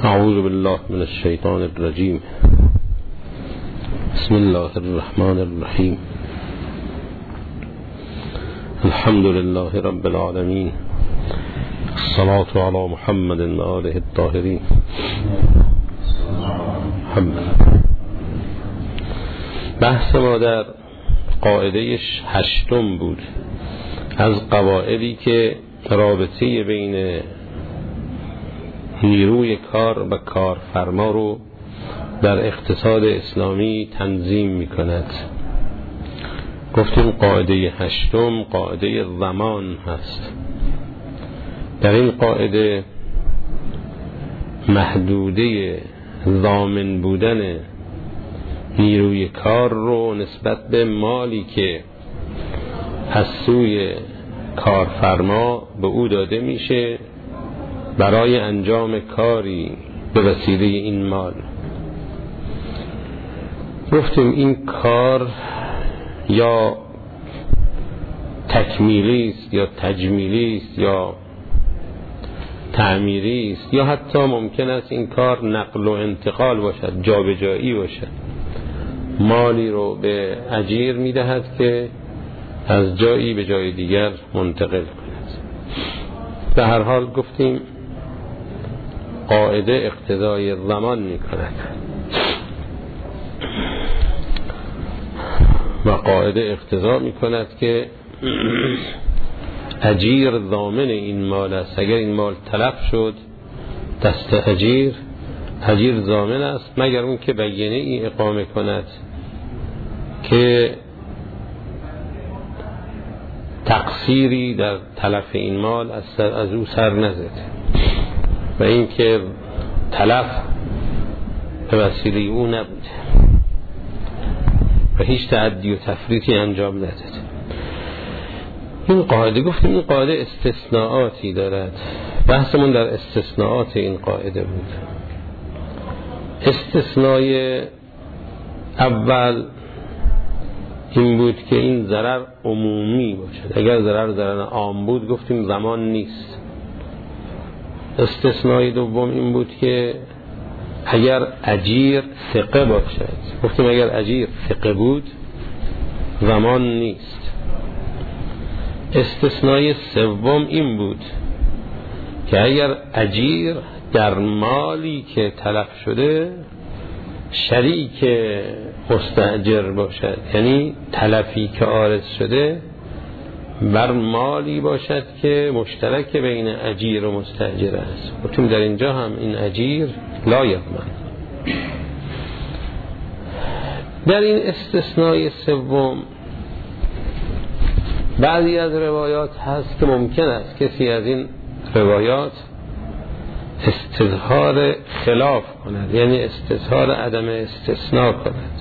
اعوذ بالله من الشیطان الرجیم. بسم الله الرحمن الرحیم. الحمد لله رب العالمین. الصلاة علی محمد و آله الطاهرین. بحث ما در قاعده 8 بود از قواعدی که رابطه بین نیروی کار و کارفرما رو در اقتصاد اسلامی تنظیم می کند. گفتیم قاعده 8 قاعده ضمان هست. در این قاعده محدوده ضامن بودن نیروی کار رو نسبت به مالی که از سوی کارفرما به او داده میشه برای انجام کاری به وسیله این مال. گفتیم این کار یا تکمیلی است یا تجمیلی است یا تعمیری است یا حتی ممکن است این کار نقل و انتقال باشد، جابجایی باشد. مالی رو به اجیر میدهد که از جایی به جای دیگر منتقل کند. به هر حال گفتیم قاعده اقتضای ضمان می کند و قاعده اقتضا می کند که اجیر ضامن این مال است. اگر این مال تلف شد دست اجیر ضامن است، مگر اون که بیانیه ای اقامه کند که تقصیری در تلف این مال از او سر نزد و این که تلف به وسیله او نبود و هیچ تعدی و تفریطی انجام نداد. این قاعده گفتیم این قاعده استثناءاتی دارد. بحثمون در استثناءات این قاعده بود. استثنای اول این بود که این ضرر عمومی باشد. اگر ضرر عام بود گفتیم ضمان نیست. استثنای دوم این بود که اگر اجیر ثقه باشد، گفتیم اگر اجیر ثقه بود ضمان نیست. استثنای سوم این بود که اگر اجیر در مالی که تلف شده شریک مستاجر باشد، یعنی تلفی که عارض شده بر مالی باشد که مشترک بین اجیر و مستاجر است. گفتیم در اینجا هم این اجیر لا یضمن. در این استثنای سوم بعضی از روایات هست که ممکن است کسی از این روایات استظهار خلاف کند، یعنی استظهار عدم استثناء کند،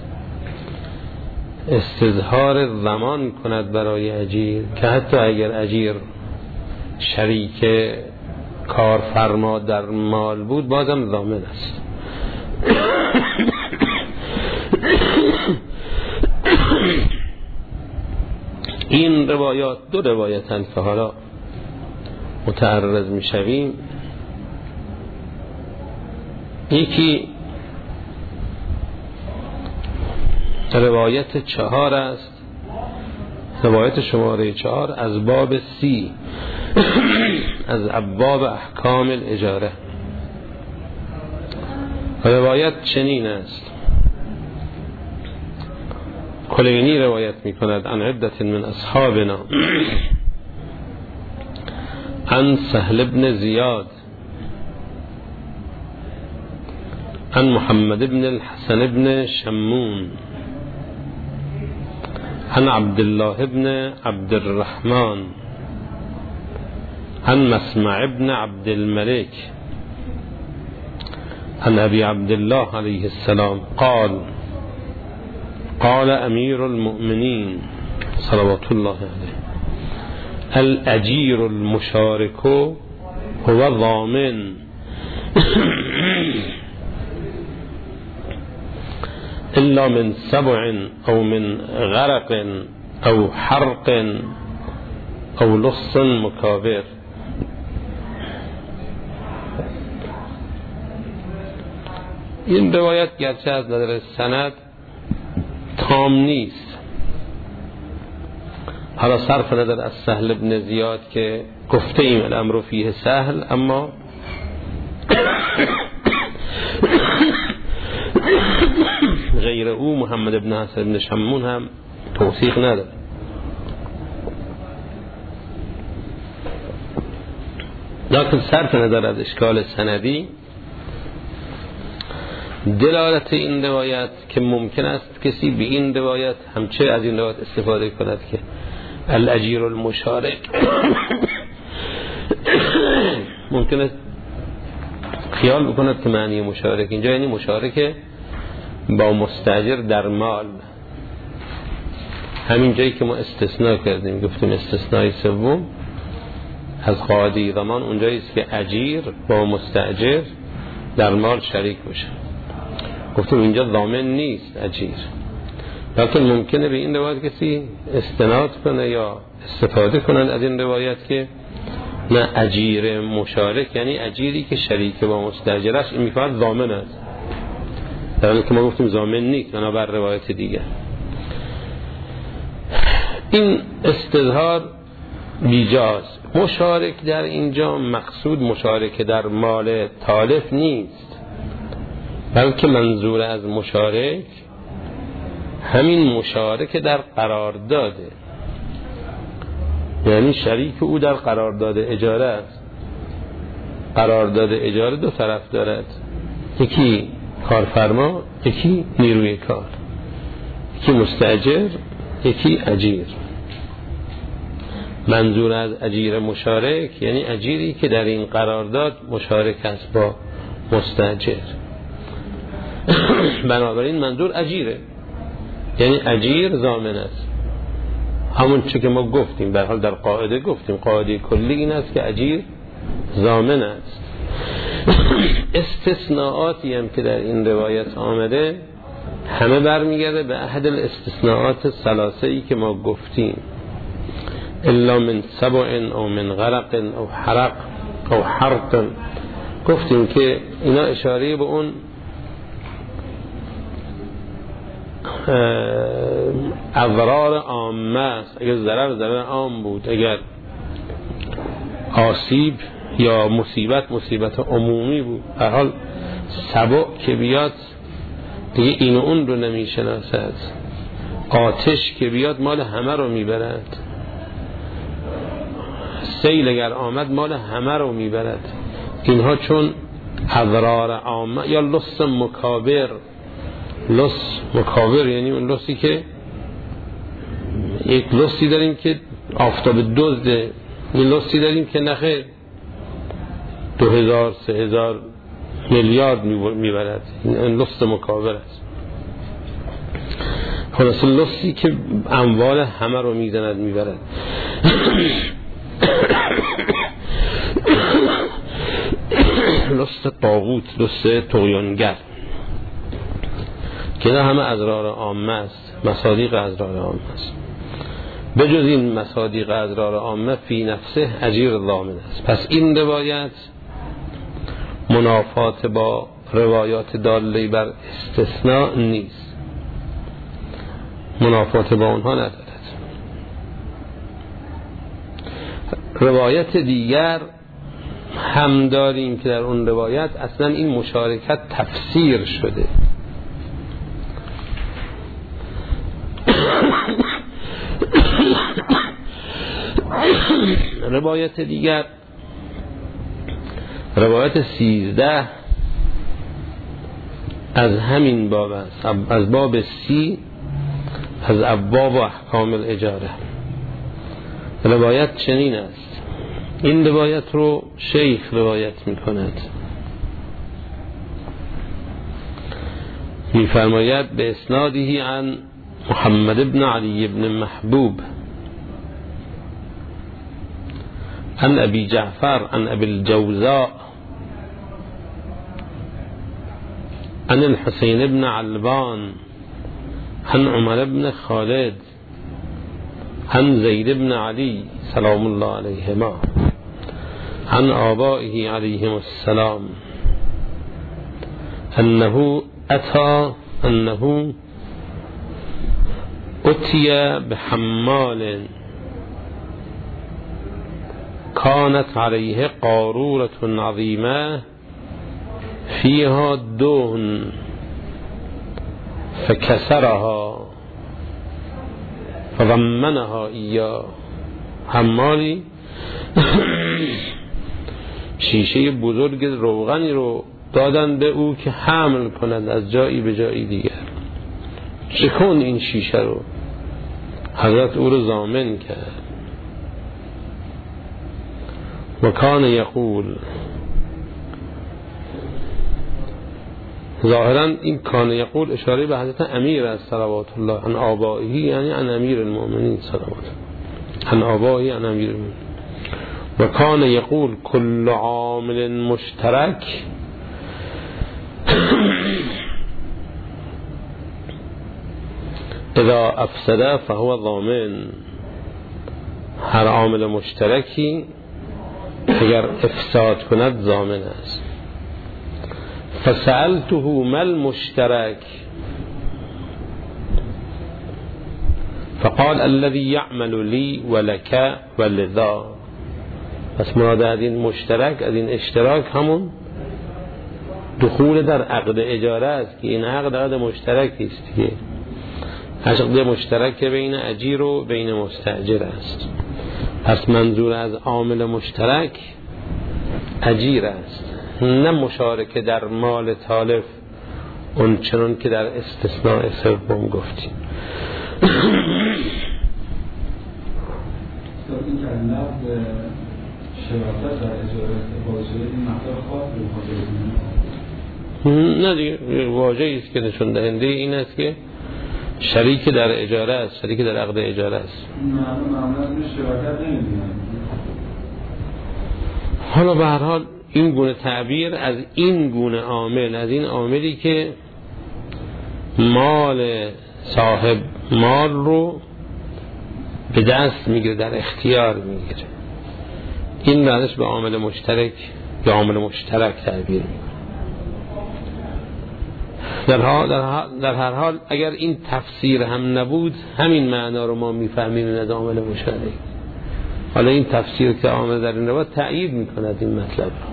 استظهار ضمان کند برای اجیر که حتی اگر اجیر شریک کارفرما در مال بود بازم ضامن است. این روایات دو روایتن که حالا متعرض می شویم. یکی روایت 4 است، روایت شماره 4 از باب 30 از ابواب احکام الاجاره. روایت چنین است: کلینی روایت می کند عن عدت من اصحابنا عن سهل بن زیاد عن محمد بن الحسن بن شمون عن عبد الله بن عبد الرحمن عن مسمع بن عبد الملك عن أبي عبد الله عليه السلام قال أمير المؤمنين صلوات الله عليه الأجير المشارك هو ضامن إلا من سبع أو من غرق أو حرق أو لص مكابر. این روایت گرچه از نظر سند تام نیست، حالا صرف نظر از سهل بن زیاد که گفته ایم الامر فیه سهل، اما غیر او محمد بن حسن بن شمون هم توثیق نداره. لکن صرف نظر از اشکال سندی، دلالت این روایت که ممکن است کسی به این روایت همچه از این روایت استفاده کند که الاجیر المشارک ممکن است خیال بکند که معنی مشارک اینجا یعنی مشارک با مستاجر در مال. همین جایی که ما استثناء کردیم، گفتیم استثناء سوم از قاعده ضمان اونجایی است که اجیر با مستاجر در مال شریک باشه. گفتیم اینجا ضامن نیست اجیر، لیکن ممکنه به این روایت کسی استناد کنه یا استفاده کنند از این روایت که نه اجیر مشارک یعنی اجیری که شریک با مستاجر است، این میفهمد ضامن است، در حالی که ما گفتیم ضامن نیست بنابر روایت دیگر. این استظهار بیجاز. مشارک در اینجا مقصود مشارک در مال تالف نیست، بلکه منظور از مشارک همین مشارک در قرارداده، یعنی شریک او در قرارداد اجاره است. قرارداد اجاره دو طرف دارد، یکی کارفرما، یکی نیروی کار، یکی مستاجر، یکی اجیر. منظور از اجیر مشارک یعنی اجیری که در این قرارداد مشارک است با مستاجر. بنابراین منظور اجیره، یعنی اجیر ضامن است. همون چه که ما گفتیم، در حال در قاعده گفتیم، قاعده کلی این است که اجیر ضامن است. استثناءاتی هم که در این روایت آمده همه برمیگرده به احد الاستثناءات ثلاثه‌ای که ما گفتیم، الا من سبع او من غرق او حرق او حرق. گفتیم که اینا اشاره به اون اضرار عامه است. اگر ضرر عام بود، اگر آسیب یا مصیبت عمومی بود، هر حال سبع که بیاد دیگه این و اون رو نمیشناسد. آتش که بیاد مال همه رو میبرد، سیل اگر آمد مال همه رو میبرد. اینها چون اضرار عامه یا لص مکابر. لص مکابر یعنی اون لصی که یک لصی داریم که آفتاب دزده، این لصی داریم که نخیر 2000 3000 میلیارد میبرد، این لص مکابر است. خلاص لصی که اموال همه رو میزند میبرد. لص طاغوت، لص طغیانگر، که نه همه اضرار عامه است، مصادیق اضرار عامه است. بجز این مصادیق اضرار عامه فی نفسه اجیر ضامن است. پس این روایت منافات با روایات داله بر استثناء نیست، منافات با اونها ندارد. روایت دیگر هم داریم که در اون روایت اصلا این مشارکت تفسیر شده. روایت دیگر، روایت 13 از همین باب است، از باب 30 از ابواب و احکام الاجاره. روایت چنین است. این روایت رو شیخ روایت می کند، می فرماید به اسنادی عن محمد بن علی بن محبوب عن ابی جعفر عن ابی الجوزاء عن الحسين بن علبان عن عمر بن خالد عن زید بن علی سلام الله علیهما عن آبائه علیهم السلام انه اتي بحمال كانت عليه قارورة عظيمة فيها دهن فكسرها فضمنها ایاه. حمالی شیشه بزرگ روغنی رو دادن به او که حمل کند از جایی به جایی دیگر. شکن این شیشه رو. حضرت او رو ضامن کرد. و کان یقول، ظاهرا این کان یقول اشاره به حضرت امیر از صلوات الله عن آبائه، یعنی عن امیر المؤمنین صلوات عن آبائه عن امیر المؤمنین. و کان یقول کل عامل مشترک اذا افسده فهو ضامن. هر عامل مشترکی اگر افساد کند ضامن است. فسألته ما المشترک فقال الذي يعمل لي ولك ولذا. پس مراد از این مشترک، از این اشتراک همون دخول در عقد اجاره است که این عقد مشترکی است که عقد مشترک بین اجیر و بین مستاجر است. پس منظور از عامل مشترک اجیر است، نه مشارکه در مال تالف اون چنان که در استثناء سوم گفتیم. نه دیگه، واژه‌ای است که نشون دهنده این است که شریک در اجاره است، شریک در عقد اجاره است. حالا به هر حال این گونه تعبیر از این گونه عامل، از این عاملی که مال صاحب مال رو به دست میگیره، در اختیار میگیره، این بعدش به عامل مشترک یا عامل مشترک تعبیر میکنه. در هر حال اگر این تفسیر هم نبود همین معنا رو ما میفهمیم از عامل مشترک. حالا این تفسیر که عامل در این روایت تأیید میکند این مطلب رو.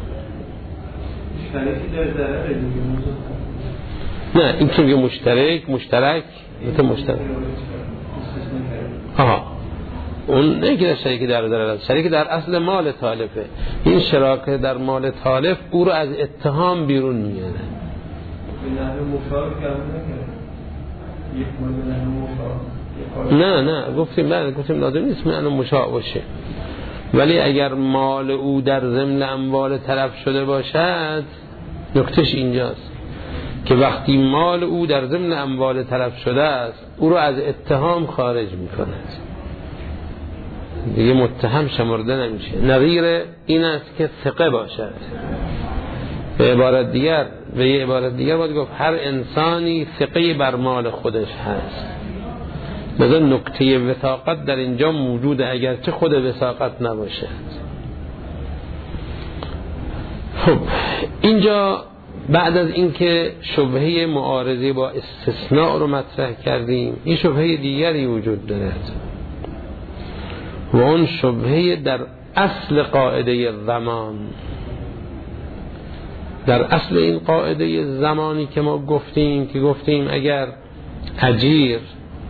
نه این چون که مشترک اون نه که شریک در شریک در اصل مال تالفه. این شراکت در مال تالف او رو از اتهام بیرون میاره. نه گفتیم لازم نیست معنی مشاع باشه، ولی اگر مال او در ضمن اموال تلف شده باشد، نکتهش اینجاست که وقتی مال او در ضمن اموال تلف شده است او رو از اتهام خارج میکند، دیگه متهم شمرده نمیشه. نظیر این است که ثقه باشد. به یه عبارت دیگر باید گفت هر انسانی ثقه بر مال خودش هست. لذا نکته وثاقت در اینجا موجوده اگرچه خود وثاقت نباشد. خب اینجا بعد از اینکه شبهه معارضه با استثناء رو مطرح کردیم، این شبهه دیگری وجود دارد و اون شبهه در اصل قاعده زمان. در اصل این قاعده زمانی که ما گفتیم اگر اجیر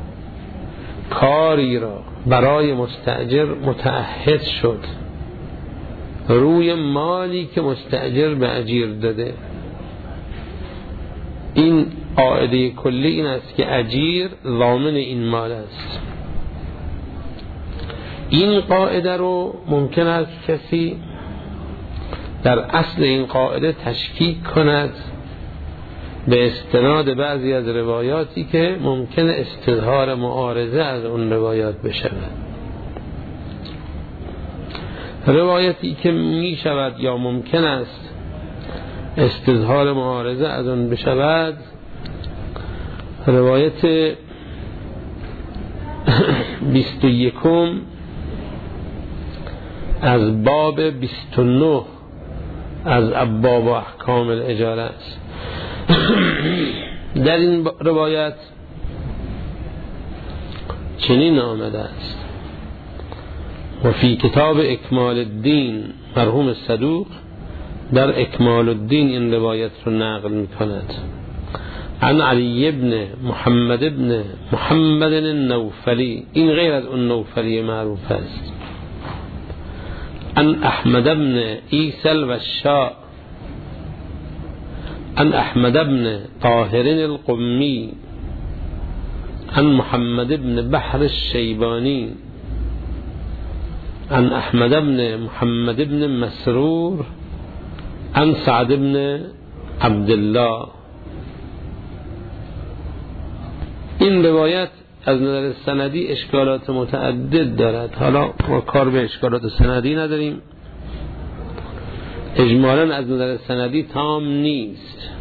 کاری را برای مستاجر متعهد شد روی مالی که مستاجر به اجیر داده، این قاعده کلی این است که اجیر ضامن این مال است. این قاعده رو ممکن است کسی در اصل این قاعده تشکیک کند به استناد بعضی از روایاتی که ممکن استظهار معارضه از اون روایات بشود. روایتی که می شود یا ممکن است استظهار معارضه از اون بشود، روایت 21 از باب 29 از ابواب و احکام الاجاره است. در این روایت چنین آمده است: و فی کتاب اکمال الدین، مرحوم صدوق در اکمال الدین این روایت رو نقل می کند، عن علی ابن محمد النوفلی، این غیر از اون نوفلی معروف است، عن احمد ابن عیسی الوشاء، عن احمد ابن طاهر القمی، عن محمد ابن بحر الشیبانی، عن احمد ابن محمد ابن مسرور، عن سعد ابن عبدالله. این روایت از نظر سندی اشکالات متعدد دارد. حالا ما کار به اشکالات سندی نداریم، اجمالاً از نظر سندی تام نیست.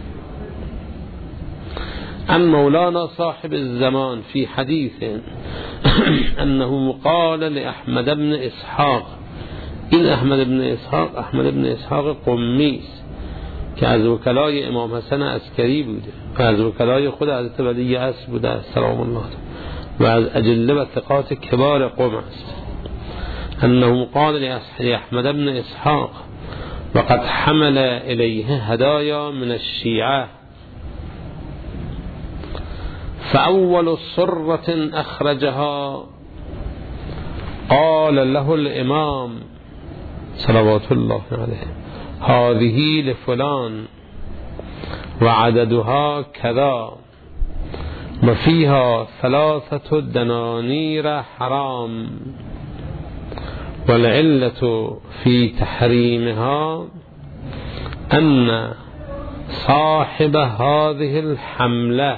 عن مولانا صاحب الزمان في حديث انه قال لأحمد بن اسحاق، این احمد بن اسحاق قمی است که از وکلای امام حسن عسکری بوده و از وکلای خود حضرت ولی عصر بوده سلام الله و از اجله و ثقات کبار قوم است. انه قال لأحمد بن اسحاق وقد حمل الیه هدایا من الشیعه فأول صرة أخرجها قال له الإمام صلوات الله عليه هذه لفلان وعددها كذا وفيها 3 دنانير حرام والعلة في تحريمها أن صاحب هذه الحملة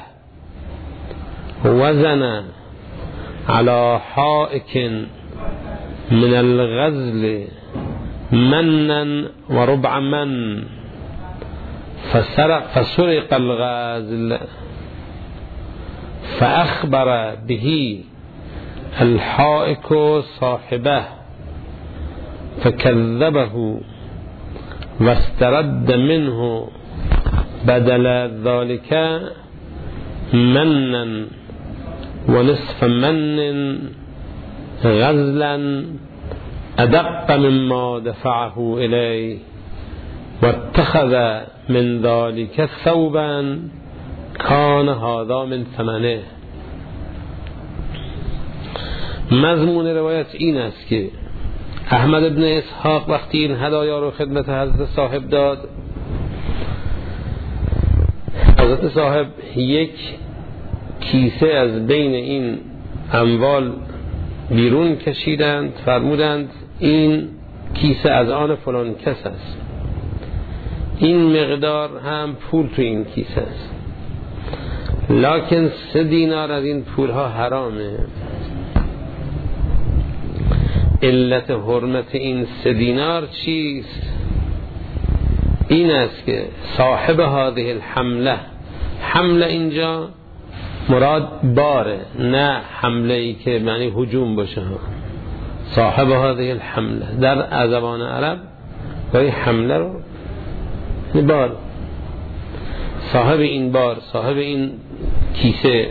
وزن على حائك من الغزل منا وربع من فسرق الغازل فأخبر به الحائك صاحبه فكذبه واسترد منه بدل ذلك منا ونصف من غزلا أدق مما دفعه إليه واتخذ من ذلك ثوبا كان هذا من ثمنه. مضمون روایت این است که احمد بن اسحاق وقتی این هدایا رو خدمت حضرت صاحب داد، حضرت صاحب یک کیسه از بین این اموال بیرون کشیدند، فرمودند این کیسه از آن فلان کس است، این مقدار هم پول تو این کیسه است، لکن 3 دینار از این پولها حرامه. علت حرمت این 3 دینار چیست؟ این است که صاحب هذه الحمله، حمله اینجا مراد باره، نه حمله ای که معنی هجوم باشه. صاحب هذه الحمله در زبان عرب گاهی حمله رو بار، صاحب این بار، صاحب این کیسه.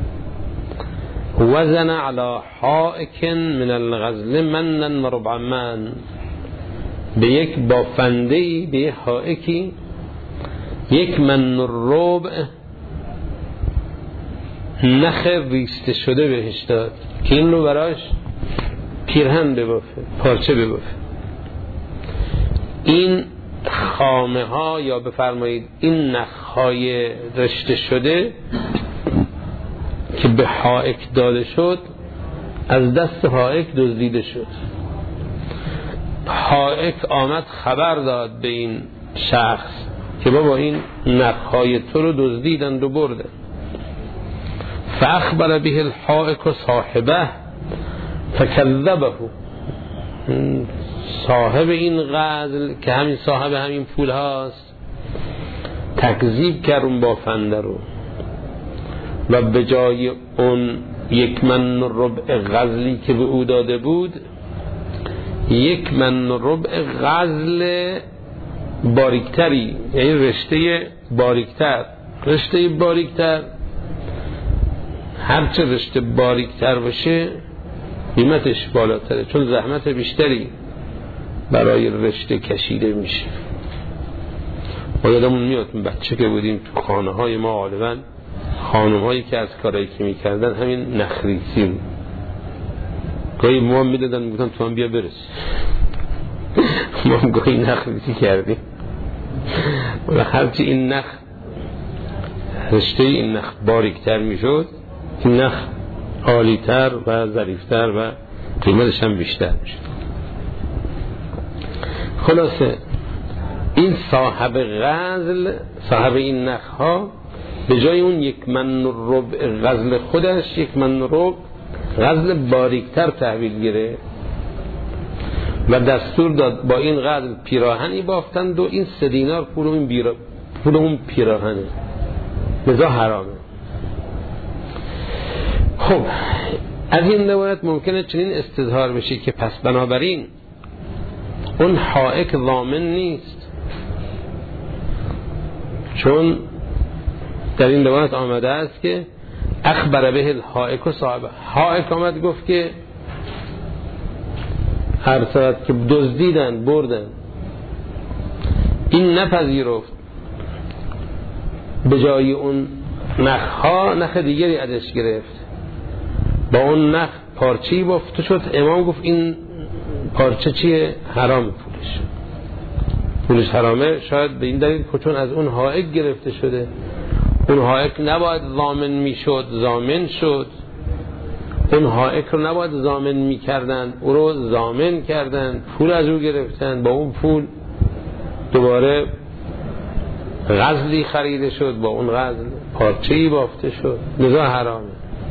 وزن علی حائک من الغزل منا و ربع من، به یک بافندهی، به یک حائکی 1 من ربع نخ ریسته شده بهش داد که این رو براش پیرهن ببافه، پارچه ببافه. این خامه ها یا بفرمایید این نخهای رشته شده که به حائک داده شد از دست حائک دزدیده شد. حائک آمد خبر داد به این شخص که بابا این نخهای تو رو دزدیدند و بردن. فاخبر به الحائک صاحبه فکذبه، صاحب این غزل که همین صاحب همین پول هاست تکذیب کرد اون بافنده رو و به جای اون 1 من ربع غزلی که به او داده بود 1 من ربع غزل باریکتری، یعنی رشته باریکتر رشته باریکتر، هرچه رشته باریکتر باشه قیمتش بالاتره، چون زحمت بیشتری برای رشته کشیده میشه. ما یادمون میاد بچه که بودیم تو خانه های ما غالبا خانم هایی که از کارایی که میکردن همین نخریسی بود. گاهی ما میدادن میگفتن تو هم بیا برس، ما هم گاهی نخریسی کردیم و هرچی این نخ رشته این نخ باریکتر میشد این نخ عالیتر و ظریفتر و قیمتش هم بیشتر میشد. خلاصه این صاحب غزل، صاحب این نخ ها، به جای اون 1 من و ربع غزل خودش 1 من و ربع غزل باریکتر تحویل گرفت و دستور داد با این غزل پیراهنی بافتند و این 3 دینار پول اون پیراهنه، لذا حرامه. خب از این روایت ممکنه چنین استظهار بشه که پس بنابراین اون حائک ضامن نیست، چون در این روایت آمده است که اخبر به الحائک و صاحب حائک آمد گفت که هر ساعت که دزدیدن بردن، این نپذیرفت، به جای اون نخها نخ دیگری ازش گرفت، با اون نخ پارچه‌ای بافته شد. امام گفت این پارچه چیه؟ حرام، پولش حرامه. شاید به این دلیل که چون از اون حائک گرفته شده، اون حائک نباید ضامن میشد، ضامن شد. اون حائک رو نباید ضامن میکردن، او رو ضامن کردن، پول از او گرفتن، با اون پول دوباره غزلی خریده شد، با اون غزل پارچه‌ای بافته شد، لذا حرامه.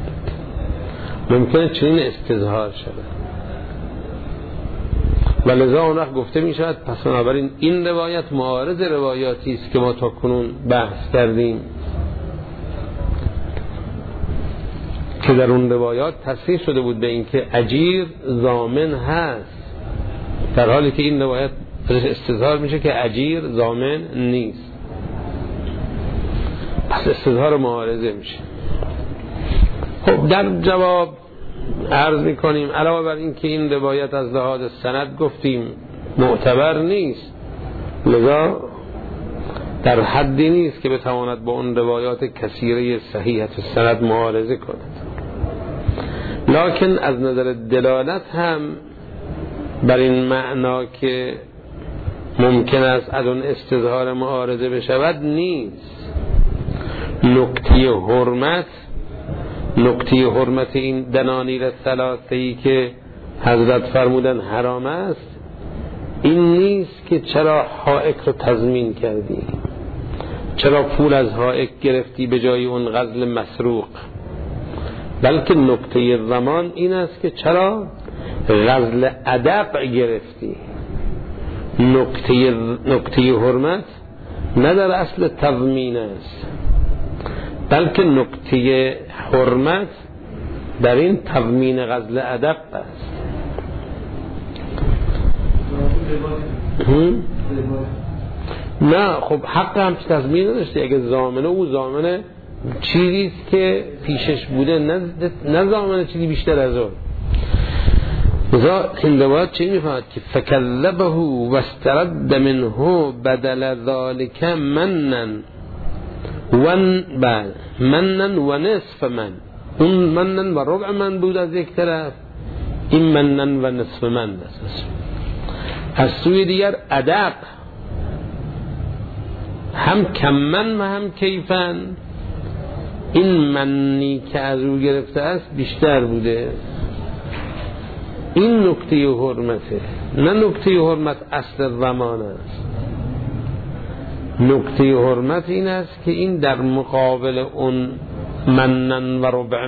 ممکنه چنین استظهار شده و لذا اون وقت گفته می شود پس بنابراین این روایت معارض روایاتی است که ما تا کنون بحث کردیم که در اون روایات تصریح شده بود به این که اجیر ضامن هست، در حالی که این روایت ازش استظهار میشه که اجیر ضامن نیست. پس استظهار معارضه میشه. خب در جواب عرض میکنیم علاوه بر این که این روایت از لحاظ سند گفتیم معتبر نیست، لذا در حدی نیست که بتواند با اون روایات کثیره صحیحت سند معارضه کند، لکن از نظر دلالت هم بر این معنا که ممکن است از اون استظهار معارضه بشود نیست. نکته حرمت این دنانیر ثلاثه‌ای که حضرت فرمودن حرام است این نیست که چرا حائک رو تضمین کردی، چرا پول از حائک گرفتی به جای اون غزل مسروق، بلکه نکته ضمان این است که چرا غزل ادق گرفتی. نکته حرمت نه در اصل تضمین است، بلکه نکته حرمت در این تضمین غزل ادق است. نه خب حق هم تضمین نداشته. اگه ضامنه او ضامنه چیزیست که پیشش بوده، نه ضامنه چیزی بیشتر از اون. لذا این روایت چی میفهمد که فکذبه واسترد منه بدل ذلك منن و نصف من. اون منن و ربع من بود از یک طرف، این منن و نصف من است. از سوی دیگر ادق هم کمن و هم کیفن، این منی که از او گرفته است بیشتر بوده. این نکته حرمته، نه نکته حرمت اصل زمان است. نکته حرمت این است که این در مقابل اون منن و ربع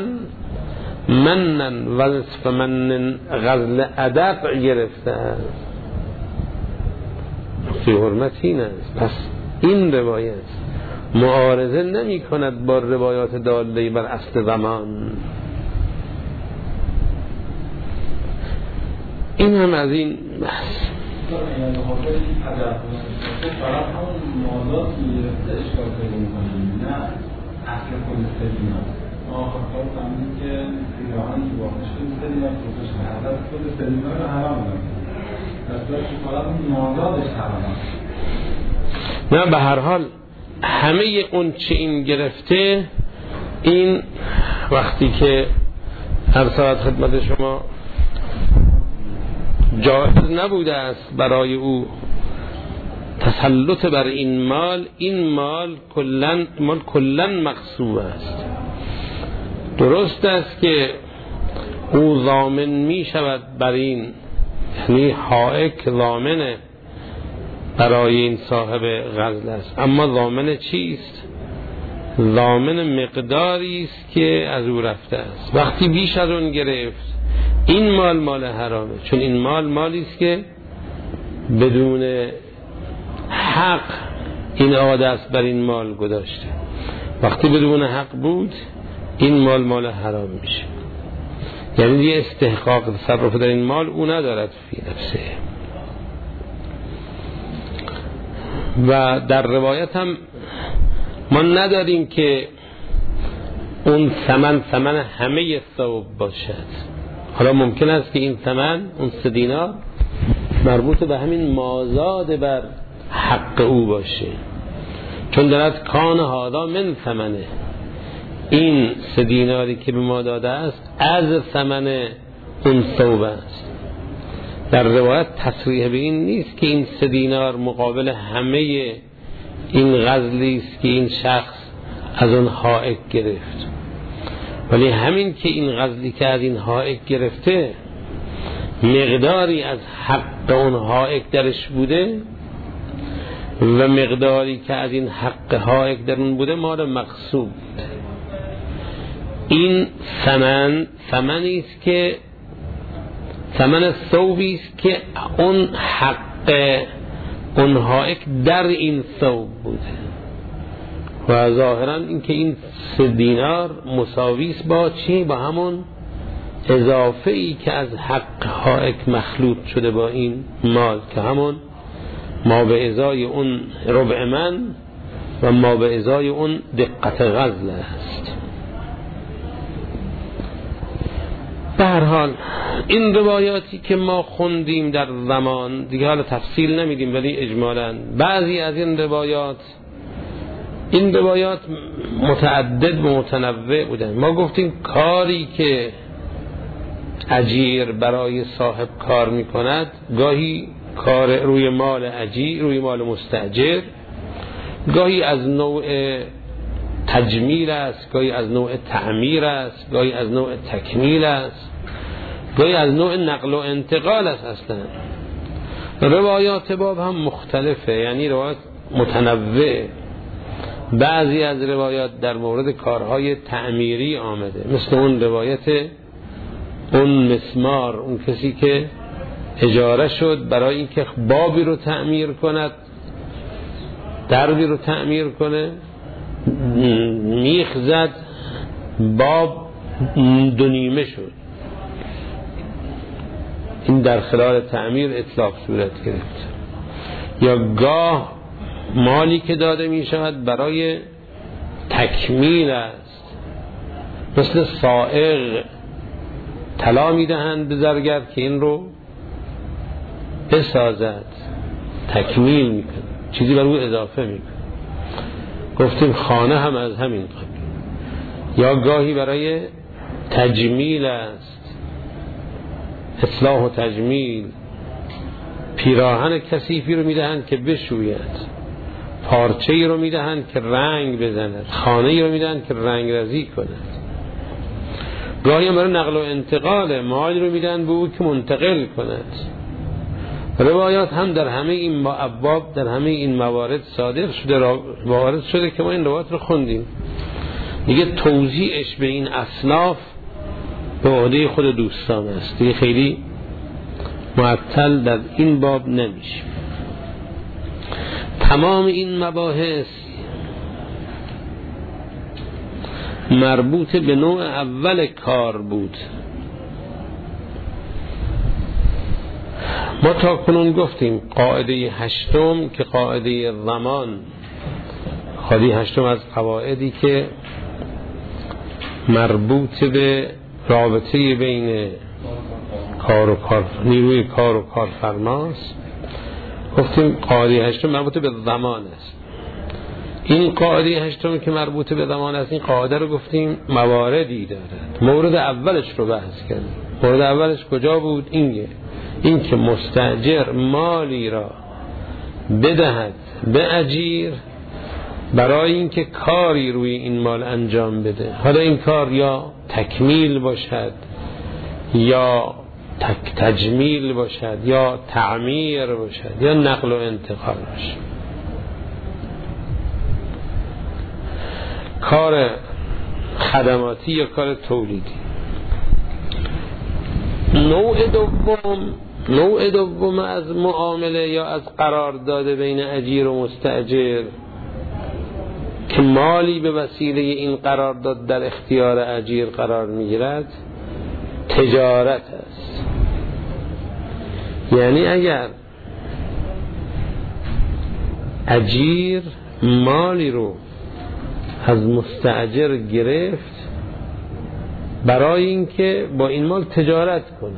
منن و نصف منن غزل ادق گرفته است. نکته حرمت این است. پس این روایت معارضه نمی کند با روایات داله بر اصل زمان. این هم از این بحث. اصل خود سدینار آخر کار فهمید که پیراهنی که واقعش خود سدینار خودش حضرت خود سدینار رو حرام دارد دستور شکلات نازادش حرام است. نه به هر حال همه اون چه این گرفته، این وقتی که هر ساعت خدمت شما جایز نبوده است برای او تسلط بر این مال کلن مغصوب است. درست است که او ضامن می شود بر این، یعنی حائک ضامنه برای این صاحب غزل است، اما ضامن چیست؟ ضامن مقداری است که از او رفته است. وقتی بیش از اون گرفت، این مال حرامه، چون این مالی است که بدون حق این آقا است بر این مال گذاشته. وقتی بدون حق بود، این مال حرام میشه، یعنی دیگه استحقاق تصرف در این مال او ندارد فی نفسه. و در روایت هم ما نداریم که اون ثمن همه ثوب باشد. حالا ممکن است که این ثمن، اون 3 دینار مربوط به همین مازاد بر حق او باشه، چون دارد کان هادا من ثمنه، این 3 دیناری که به ما داده است از ثمن اون ثوب است. در روایت تصریح به این نیست که این 3 دینار مقابل همه این غزلی است که این شخص از اون حائک گرفت، ولی همین که این غزلی که از این حائک گرفته مقداری از حق اون حائک درش بوده و مقداری که از این حق حائک در اون بوده مال مغصوب. این ثمنی است که ثمن ثوبی است که اون حق اون حائک در این ثوب بوده و ظاهرا این که این 3 دینار مساوی است با چی؟ با همون اضافه ای که از حق حائک مخلوط شده با این مال، که همون ما به ازای اون ربع من و ما به ازای اون دقت غزل است. به هر حال این روایاتی که ما خوندیم در زمان دیگه، حالا تفصیل نمیدیم ولی اجمالاً بعضی از این روایات متعدد و متنوع بودن. ما گفتیم کاری که اجیر برای صاحب کار میکند، گاهی کار روی مال اجیر، روی مال مستاجر، گاهی از نوع تجمیل است، گاهی از نوع تعمیر است، گاهی از نوع تکمیل است، گاهی از نوع نقل و انتقال است. اصلا روایات باب هم مختلفه، یعنی روایات متنوع. بعضی از روایات در مورد کارهای تعمیری آمده، مثل اون روایت اون مسمار، اون کسی که اجاره شد برای اینکه بابی رو تعمیر کند، دربی رو تعمیر کنه، میخ زد، باب 2 نیمه شد. این در خلال تعمیر اطلاق صورت گرفت. یا گاه مالی که داده می شود برای تکمیل است، مثل سائق طلا می دهند به زرگر که این رو بسازد، تکمیل می کند، چیزی بر او اضافه می کند. گفتیم خانه هم از همین قبیل. یا گاهی برای تجمیل است، اصلاح و تجمیل، پیراهن کثیفی رو می دهند که بشوید، پارچه ای رو می دهند که رنگ بزند، خانه ای رو می دهند که رنگ رزی کند. گاهی هم برای نقل و انتقال مال رو می دهند به او که منتقل کند. روایات هم در همه این ابواب، در همه این موارد صادر شده، وارد شده که ما این روایات رو خوندیم. دیگه توضیحش به این اصناف به عهده خود دوستان است، دیگه خیلی معطل در این باب نمیشه. تمام این مباحث مربوط به نوع اول کار بود. ما تا کنون گفتیم قاعده 8 که قاعده زمان، قاعده هشتم از قواعدی که مربوط به رابطه بین نیروی کار و کارفرماست. گفتیم قاعده هشتم مربوط به زمان است. این قاعده هشتم که مربوط به زمان است، این قاعده رو گفتیم مواردی دارد. مورد اولش رو بحث کردیم. مورد اولش کجا بود؟ این که مستاجر مالی را بدهد به اجیر برای اینکه کاری روی این مال انجام بده. حالا این کار یا تکمیل باشد یا تجمیل باشد یا تعمیر باشد یا نقل و انتقال باشد. کار خدماتی یا کار تولیدی. نوع دوم از معامله یا از قرارداد بین اجیر و مستاجر که مالی به وسیله این قرارداد در اختیار اجیر قرار میگیرد تجارت است. یعنی اگر اجیر مالی رو از مستاجر گرفت برای اینکه با این مال تجارت کنه،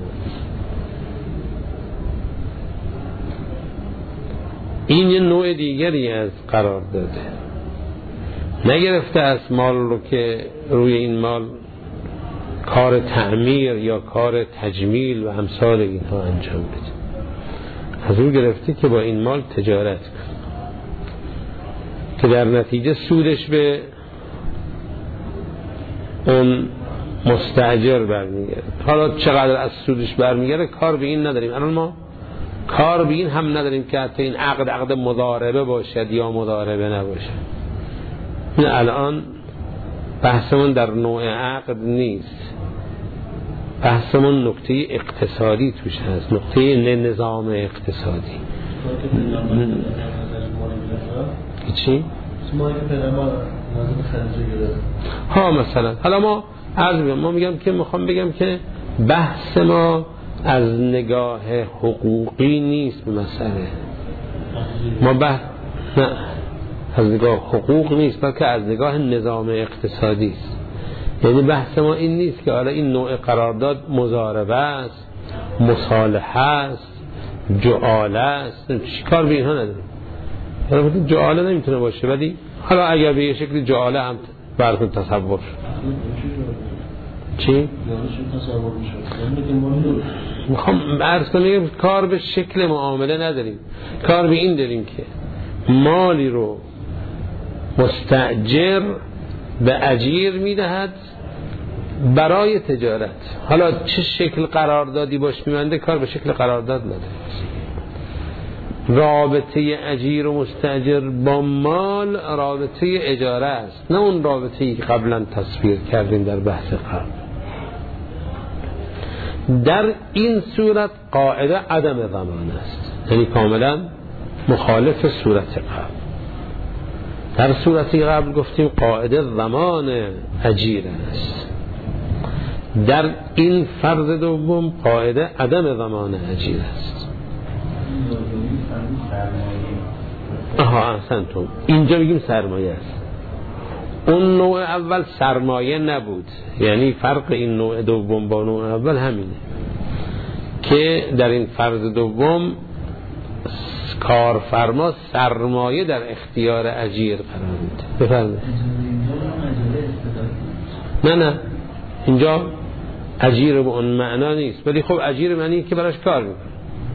این یه نوع دیگری از قرارداده. نگرفته از مال رو که روی این مال کار تعمیر یا کار تجمیل و امثال اینها انجام بده، از اون گرفته که با این مال تجارت کنه که در نتیجه سودش به اون مستاجر برمیگرده. حالا چقدر از سودش برمیگرده کار به این نداریم. الان ما کار به این هم نداریم که حتی این عقد مضاربه باشد یا مضاربه نباشد. این الان بحثمون در نوع عقد نیست، بحثمون نکته اقتصادی توش هست، نکته نظام اقتصادی. چی؟ ها مثلا حالا ما میگم که میخوام بگم که بحث ما از نگاه حقوقی نیست. مسئله ما نه از نگاه حقوق نیست، بلکه از نگاه نظام اقتصادی است. یعنی بحث ما این نیست که حالا این نوع قرارداد مضاربه است، مصالحه است، جعاله است. کار به اینها نداریم. جعاله نمیتونه باشه، ولی حالا اگر به یه شکل جعاله هم براتون تصور چی؟ میخوام عرض کنم کار به شکل معامله نداریم، کار به این داریم که مالی رو مستاجر به اجیر میدهد برای تجارت. حالا چه شکل قراردادی باش میبنده کار به شکل قرارداد نداره. رابطه اجیر و مستاجر با مال رابطه اجاره است، نه اون رابطه‌ای که قبلا تصویر کردیم در بحث قبل. در این صورت قاعده عدم ضمان است، یعنی کاملا مخالف صورت قبل. در صورتی قبل گفتیم قاعده ضمان اجیر است، در این فرض دوم قاعده عدم ضمان اجیر است. احسنتم، اینجا میگیم سرمایه است. اون نوع اول سرمایه نبود، یعنی فرق این نوع دوم با نوع اول همینه که در این فرض دوم کارفرما سرمایه در اختیار اجیر قرار میده. بفرمایید. نه اینجا اجیر به اون معنا نیست، ولی خب اجیر معنی که براش کار میکنه.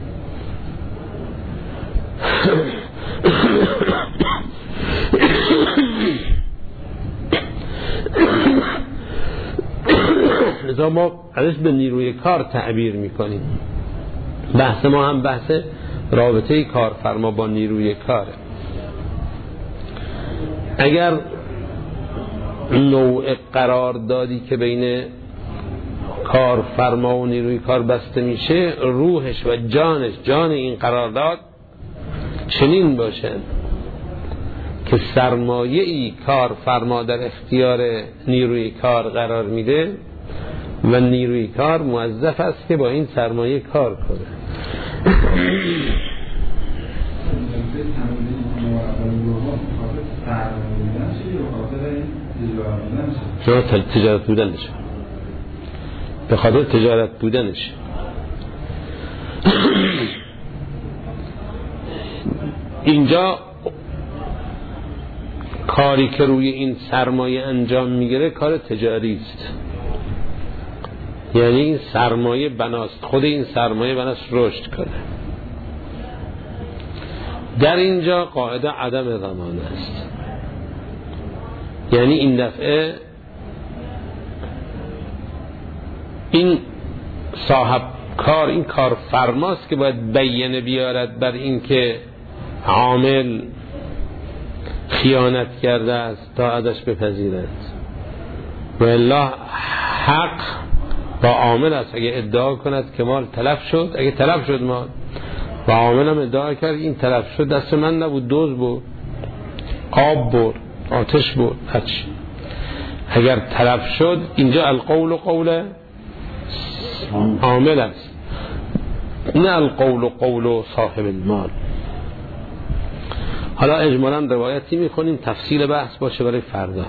لذا ما ازش به نیروی کار تعبیر میکنیم. بحث ما هم بحث رابطه کارفرما با نیروی کاره. اگر نوع قراردادی که بین کارفرما و نیروی کار بسته میشه، روحش و جان این قرارداد چنین باشه که سرمایه‌ای کارفرما در اختیار نیروی کار قرار میده و نیروی کار موظف است که با این سرمایه کار کنه. این تجارت بودنش، به خاطر تجارت بودنش. اینجا کاری که روی این سرمایه انجام میگیره کار تجاری است، یعنی این سرمایه بناست، خود این سرمایه بناست رشد کنه. در اینجا قاعده عدم ضمان است، یعنی این دفعه این صاحب کار، این کارفرماست که باید بیانه بیارد بر این که عامل خیانت کرده است تا ازش بپذیرد، و الا حق با عامل است. اگه ادعا کند که مال تلف شد، اگه تلف شد مال و عامل هم ادعا کرد این تلف شد، دست من نبود، دوز بود، آب بود، آتش بود، هرچی، اگر تلف شد اینجا القول قول عامل است، نه القول قول صاحب المال. حالا اجمالاً روایتی میخونیم، تفصیل بحث باشه برای فردا.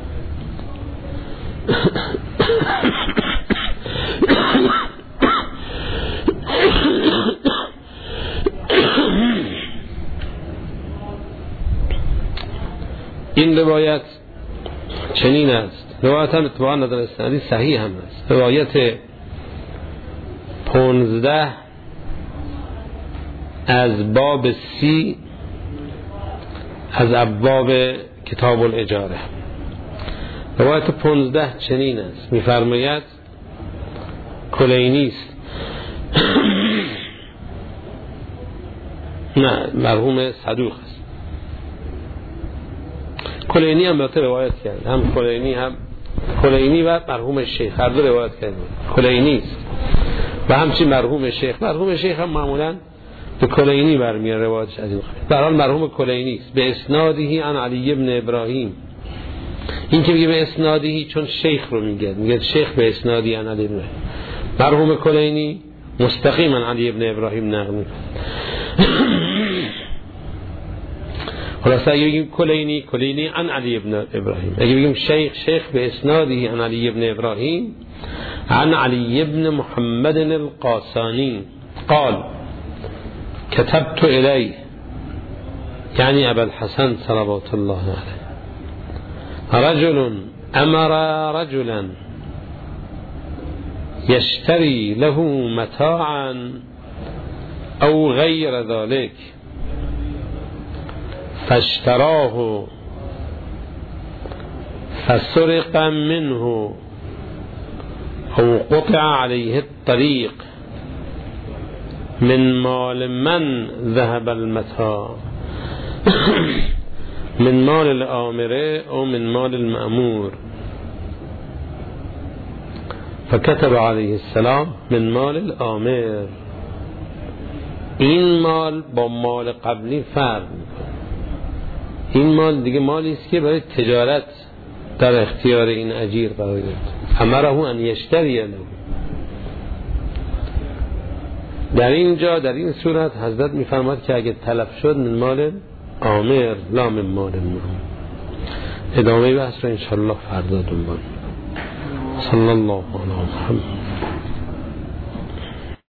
این روایت چنین است، روایت هم اتباعا نظر اسنادی صحیح هم است. روایت 15 از باب 30 از ابواب کتاب الاجاره. روایت 15 چنین است، می‌فرماید کلینی است نه، مرحوم صدوق است. کلینی هم باید روایت کرد، هم کلینی و مرحوم شیخ هر دو روایت کرد. کلینی است و همچنین مرحوم شیخ هم معمولاً به کلینی برمیاد روایتش از این قبیل. در حال مرحوم کلینی است به اسنادی عن علی ابن ابراهیم. این که میگه به اسنادی چون شیخ رو میگه شیخ به اسنادی عن علی ابن، مرحوم کلینی مستقیما علی ابن ابراهیم نقل میکنه. خلاصه اگه بگیم کلینی عن علی ابن ابراهیم، اگه بگیم شیخ به اسنادی عن علی ابن ابراهیم عن علی ابن محمد القاسانی قال كتبت إليه يعني أبا الحسن صلوات الله عليه رجل أمر رجلا يشتري له متاعا أو غير ذلك فاشتراه فسرق منه أو قطع عليه الطريق من مال من ذهب المتاع من مال الآمره أو من مال المأمور، فكتب عليه السلام من مال الآمر. این مال با مال قبلی فرق میکنه. این مال دیگه مالی است که برای تجارت در اختیار این اجیر قرار گرفت. امره ان یشتری له. در اینجا در این صورت حضرت میفرماد که اگه تلف شد من مال آمر لا من مال المأمور. ادامه بحث رو انشاءالله فردا دنبال. صلی الله علیه و سلم.